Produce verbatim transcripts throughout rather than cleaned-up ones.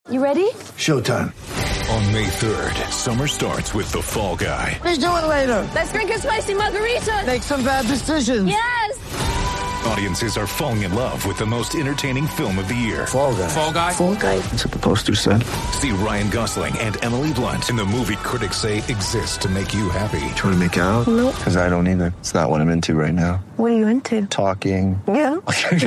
You ready? Showtime. On May third, summer starts with The Fall Guy. Let's do it later. Let's drink a spicy margarita. Make some bad decisions. Yes! Audiences are falling in love with the most entertaining film of the year. Fall Guy. Fall Guy? Fall Guy. That's what the poster said. See Ryan Gosling and Emily Blunt in the movie critics say exists to make you happy. Trying to make it out? Nope. Because I don't either. It's not what I'm into right now. What are you into? Talking. Yeah.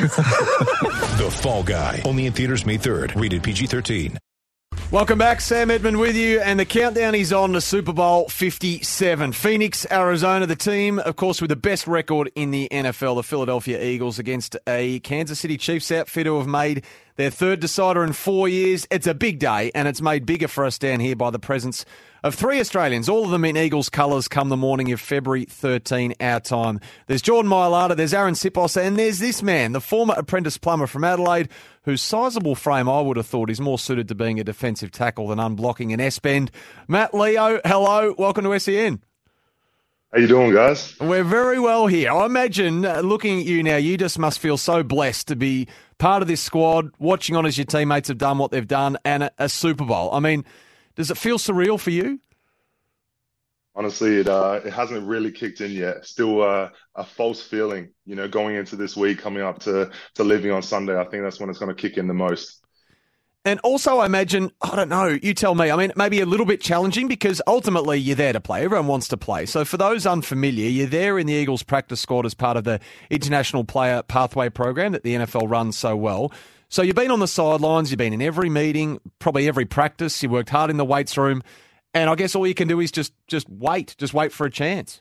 The Fall Guy. Only in theaters May third. Rated P G thirteen. Welcome back, Sam Edmund with you, and the countdown is on to Super Bowl fifty-seven. Phoenix, Arizona, the team, of course, with the best record in the N F L, the Philadelphia Eagles, against a Kansas City Chiefs outfit who have made their third decider in four years. It's a big day, and it's made bigger for us down here by the presence of three Australians, all of them in Eagles colours, come the morning of February thirteenth, our time. There's Jordan Mailata, there's Aaron Sipos, and there's this man, the former apprentice plumber from Adelaide, whose sizable frame I would have thought is more suited to being a defensive tackle than unblocking an S-bend. Matt Leo, hello, welcome to S E N. How you doing, guys? We're very well here. I imagine, uh, looking at you now, you just must feel so blessed to be part of this squad, watching on as your teammates have done what they've done, and a, a Super Bowl. I mean, does it feel surreal for you? Honestly, it uh, it hasn't really kicked in yet. Still uh, a false feeling, you know, going into this week, coming up to, to living on Sunday. I think that's when it's going to kick in the most. And also, I imagine, I don't know, you tell me, I mean, maybe a little bit challenging because ultimately you're there to play. Everyone wants to play. So for those unfamiliar, you're there in the Eagles practice squad as part of the International Player Pathway Program that the N F L runs so well. So you've been on the sidelines, you've been in every meeting, probably every practice, you worked hard in the weights room, and I guess all you can do is just just wait, just wait for a chance.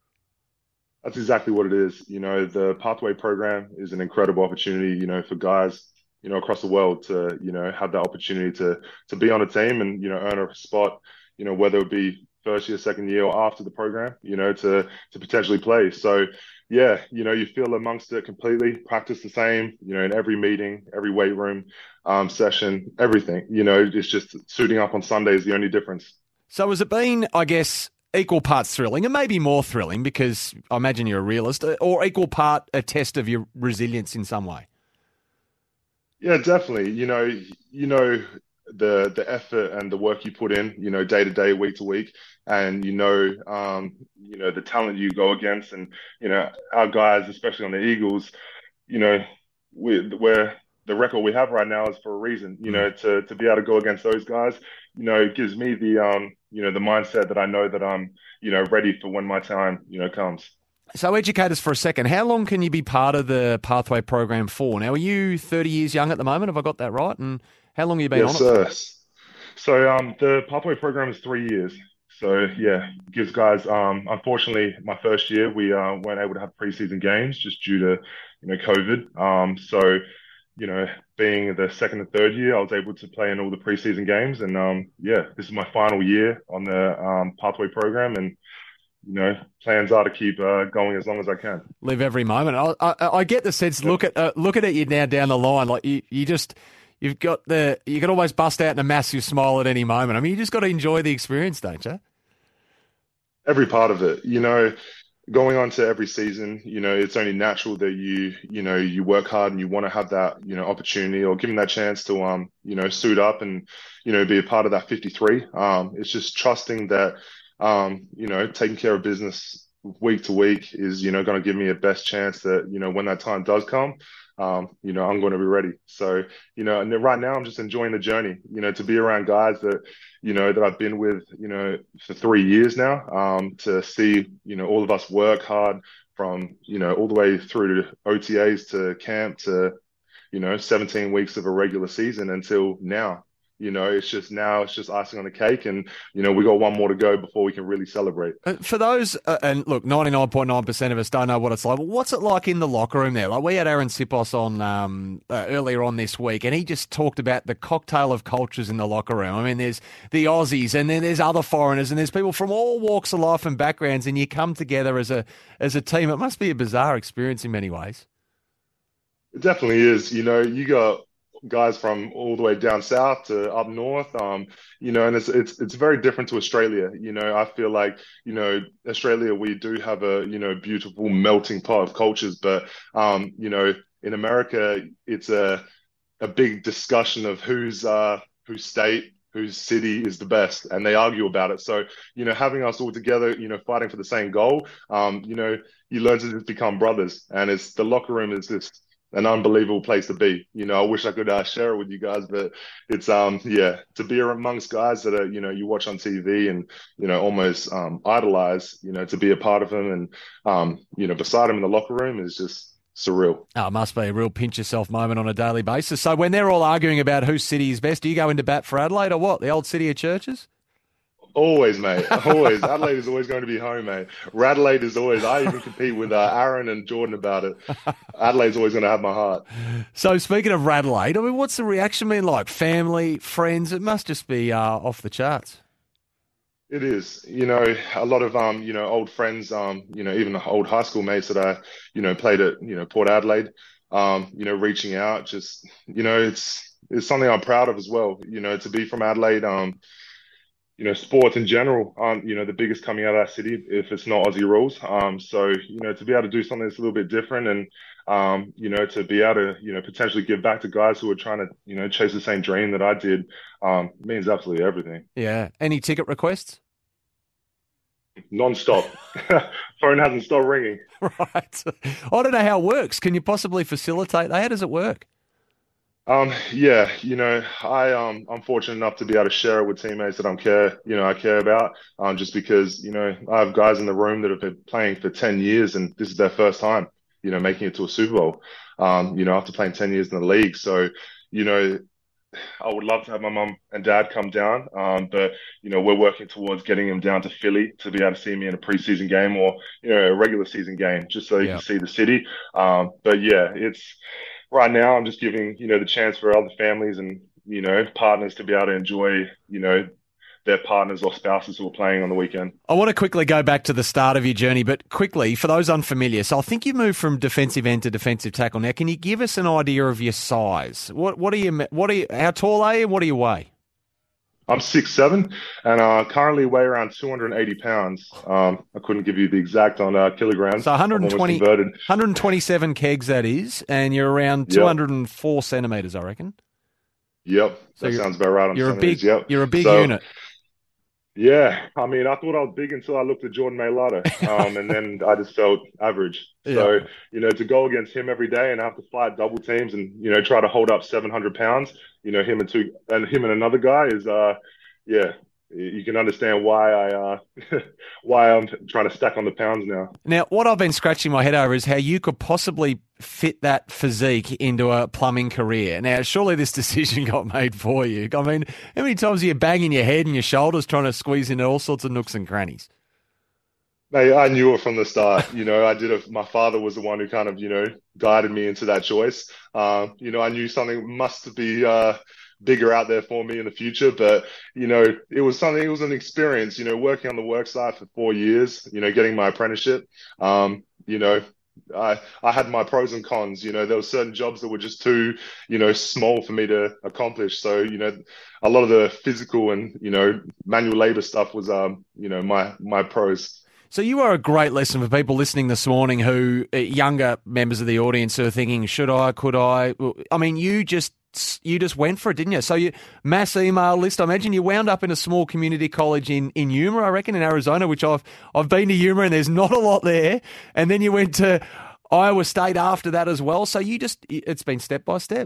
That's exactly what it is. You know, the Pathway Program is an incredible opportunity, you know, for guys, you know, across the world to, you know, have that opportunity to to be on a team and, you know, earn a spot, you know, whether it be first year, second year, or after the program, you know, to to potentially play. So, yeah, you know, you feel amongst it completely, practice the same, you know, in every meeting, every weight room um, session, everything. You know, it's just suiting up on Sunday is the only difference. So has it been, I guess, equal parts thrilling and maybe more thrilling because I imagine you're a realist, or equal part a test of your resilience in some way? Yeah, definitely. You know, you know the the effort and the work you put in, you know, day to day, week to week, and you know, um, you know the talent you go against, and you know our guys, especially on the Eagles, you know, we we're the record we have right now is for a reason. You know, to to be able to go against those guys, you know, it gives me the um, you know, the mindset that I know that I'm, you know, ready for when my time, you know, comes. So educate us for a second. How long can you be part of the Pathway Program for? Now, are you thirty years young at the moment? Have I got that right? And how long have you been yes, on it? Yes, sir. So um, the Pathway Program is three years. So, yeah, gives guys, um, unfortunately, my first year, we uh, weren't able to have preseason games just due to, you know, COVID. Um, so, you know, being the second and third year, I was able to play in all the preseason games. And, um, yeah, this is my final year on the um, Pathway Program. And, you know, plans are to keep uh, going as long as I can. Live every moment. I, I, I get the sense, look at uh, look at it you now down the line, like you, you just, you've got the, you can always bust out in a massive smile at any moment. I mean, you just got to enjoy the experience, don't you? Every part of it, you know, going on to every season, you know, it's only natural that you, you know, you work hard and you want to have that, you know, opportunity or given that chance to, um, you know, suit up and, you know, be a part of that fifty-three. Um, it's just trusting that, um, you know, taking care of business week to week is, you know, going to give me a best chance that, you know, when that time does come, um, you know, I'm going to be ready. So, you know, and then right now I'm just enjoying the journey, you know, to be around guys that, you know, that I've been with, you know, for three years now, um, to see, you know, all of us work hard from, you know, all the way through to O T As to camp to, you know, seventeen weeks of a regular season until now. You know, it's just now it's just icing on the cake, and you know we got one more to go before we can really celebrate. For those, uh, and look, ninety-nine point nine percent of us don't know what it's like. But what's it like in the locker room there? Like we had Aaron Sipos on um, uh, earlier on this week, and he just talked about the cocktail of cultures in the locker room. I mean, there's the Aussies, and then there's other foreigners, and there's people from all walks of life and backgrounds, and you come together as a as a team. It must be a bizarre experience in many ways. It definitely is. You know, you got guys from all the way down south to up north, um, you know, and it's it's it's very different to Australia. You know, I feel like, you know, Australia, we do have a, you know, beautiful melting pot of cultures, but, um, you know, in America, it's a a big discussion of who's uh, whose state, whose city is the best, and they argue about it. So, you know, having us all together, you know, fighting for the same goal, um, you know, you learn to just become brothers, and it's the locker room is just an unbelievable place to be. You know, I wish I could uh, share it with you guys, but it's um yeah, to be amongst guys that are, you know, you watch on T V and, you know, almost um idolize, you know, to be a part of them and um you know, beside them in the locker room is just surreal. Oh, it must be a real pinch yourself moment on a daily basis. So when they're all arguing about whose city is best, do you go into bat for Adelaide or what? The old city of churches? Always, mate. Always. Adelaide is always going to be home, mate. Radelaide is always. I even compete with uh, Aaron and Jordan about it. Adelaide's always going to have my heart. So speaking of Radelaide, I mean, what's the reaction been like? Family, friends? It must just be uh, off the charts. It is. You know, a lot of um, you know, old friends, um, you know, even old high school mates that I, you know, played at, you know, Port Adelaide, um, you know, reaching out. Just, you know, it's it's something I'm proud of as well. You know, to be from Adelaide. Um, You know, sports in general aren't, you know, the biggest coming out of that city if it's not Aussie rules. Um, so, you know, to be able to do something that's a little bit different and, um, you know, to be able to, you know, potentially give back to guys who are trying to, you know, chase the same dream that I did um, means absolutely everything. Yeah. Any ticket requests? Non-stop. Phone hasn't stopped ringing. Right. I don't know how it works. Can you possibly facilitate that? How does it work? Um, yeah, you know, I um I'm fortunate enough to be able to share it with teammates that I'm care, you know, I care about. Um, just because, you know, I have guys in the room that have been playing for ten years and this is their first time, you know, making it to a Super Bowl. Um, you know, after playing ten years in the league. So, you know, I would love to have my mum and dad come down. Um, but, you know, we're working towards getting them down to Philly to be able to see me in a preseason game or, you know, a regular season game, just so they Yeah. can see the city. Um, but yeah, it's right now I'm just giving, you know, the chance for other families and, you know, partners to be able to enjoy, you know, their partners or spouses who are playing on the weekend. I want to quickly go back to the start of your journey, but quickly, for those unfamiliar, so I think you moved from defensive end to defensive tackle. Now, can you give us an idea of your size? What what are you, what are you, how tall are you and what do you weigh? I'm six seven and uh, currently weigh around two hundred eighty pounds. Um, I couldn't give you the exact on uh, kilograms. So one hundred twenty, I'm almost converted. one hundred twenty-seven kegs, that is, and you're around Yep. two hundred four centimetres, I reckon. Yep, So that you're- sounds about right. on You're a centimeters, big, Yep. you're a big So, unit. Yeah, I mean, I thought I was big until I looked at Jordan Mailata, um, and then I just felt average. So, Yeah. you know, to go against him every day and have to fight double teams and, you know, try to hold up seven hundred pounds, you know, him and two, and him and another guy is, uh, yeah, you can understand why I, uh, why I'm trying to stack on the pounds now. Now, what I've been scratching my head over is how you could possibly fit that physique into a plumbing career. Now, surely this decision got made for you. I mean, how many times are you banging your head and your shoulders trying to squeeze into all sorts of nooks and crannies? Mate, I knew it from the start. You know, I did it. My father was the one who kind of, you know, guided me into that choice. Um, you know, I knew something must be uh, bigger out there for me in the future. But, you know, it was something, it was an experience, you know, working on the work site for four years, you know, getting my apprenticeship. Um, you know, I I had my pros and cons. You know, there were certain jobs that were just too, you know, small for me to accomplish. So, you know, a lot of the physical and, you know, manual labor stuff was, um, you know, my my pros. So you are a great lesson for people listening this morning who, uh, younger members of the audience who are thinking, should I, could I? Well, I mean, you just you just went for it, didn't you? So you mass email list. I imagine you wound up in a small community college in, in Yuma, I reckon, in Arizona, which I've I've been to Yuma and there's not a lot there. And then you went to Iowa State after that as well. So you just, it's been step by step.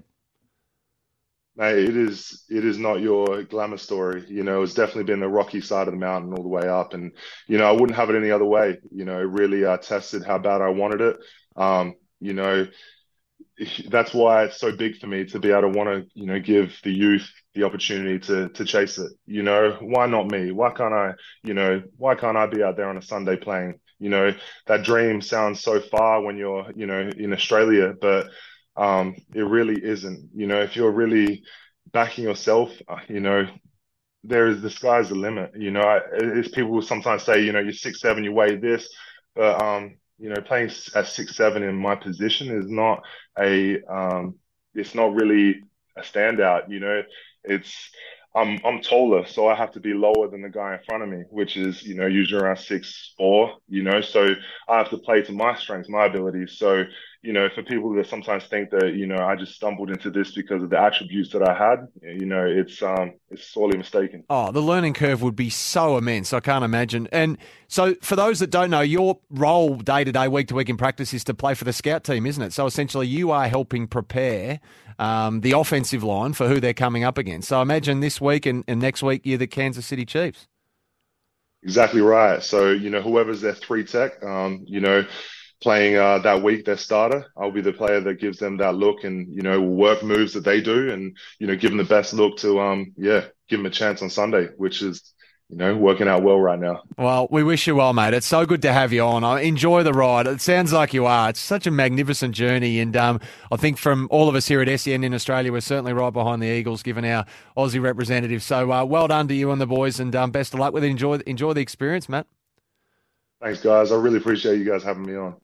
Mate, it is it is not your glamour story. You know, it's definitely been the rocky side of the mountain all the way up. And, you know, I wouldn't have it any other way. You know, it really uh, tested how bad I wanted it. Um, you know, that's why it's so big for me to be able to want to, you know, give the youth the opportunity to to chase it. You know, why not me? Why can't I, you know, why can't I be out there on a Sunday playing? You know, that dream sounds so far when you're, you know, in Australia, but Um, it really isn't. You know, if you're really backing yourself, uh, you know, there is the sky's the limit. You know, I, it's people will sometimes say, you know, you're six seven, you weigh this, but um, you know, playing at six seven in my position is not a, um, it's not really a standout. You know, it's I'm I'm taller, so I have to be lower than the guy in front of me, which is, you know, usually around six four. You know, so I have to play to my strengths, my abilities. So, you know, for people that sometimes think that, you know, I just stumbled into this because of the attributes that I had, you know, it's um, it's sorely mistaken. Oh, the learning curve would be so immense. I can't imagine. And so for those that don't know, your role day to day, week to week in practice is to play for the scout team, isn't it? So essentially you are helping prepare um, the offensive line for who they're coming up against. So imagine this week and, and next week you're the Kansas City Chiefs. Exactly right. So, you know, whoever's their three tech, um, you know, playing uh, that week, their starter, I'll be the player that gives them that look and, you know, work moves that they do and, you know, give them the best look to, um, yeah, give them a chance on Sunday, which is, you know, working out well right now. Well, we wish you well, mate. It's so good to have you on. I enjoy the ride. It sounds like you are. It's such a magnificent journey. And um, I think from all of us here at S E N in Australia, we're certainly right behind the Eagles, given our Aussie representative. So uh, well done to you and the boys, and um, best of luck with it. Enjoy, enjoy the experience, Matt. Thanks, guys. I really appreciate you guys having me on.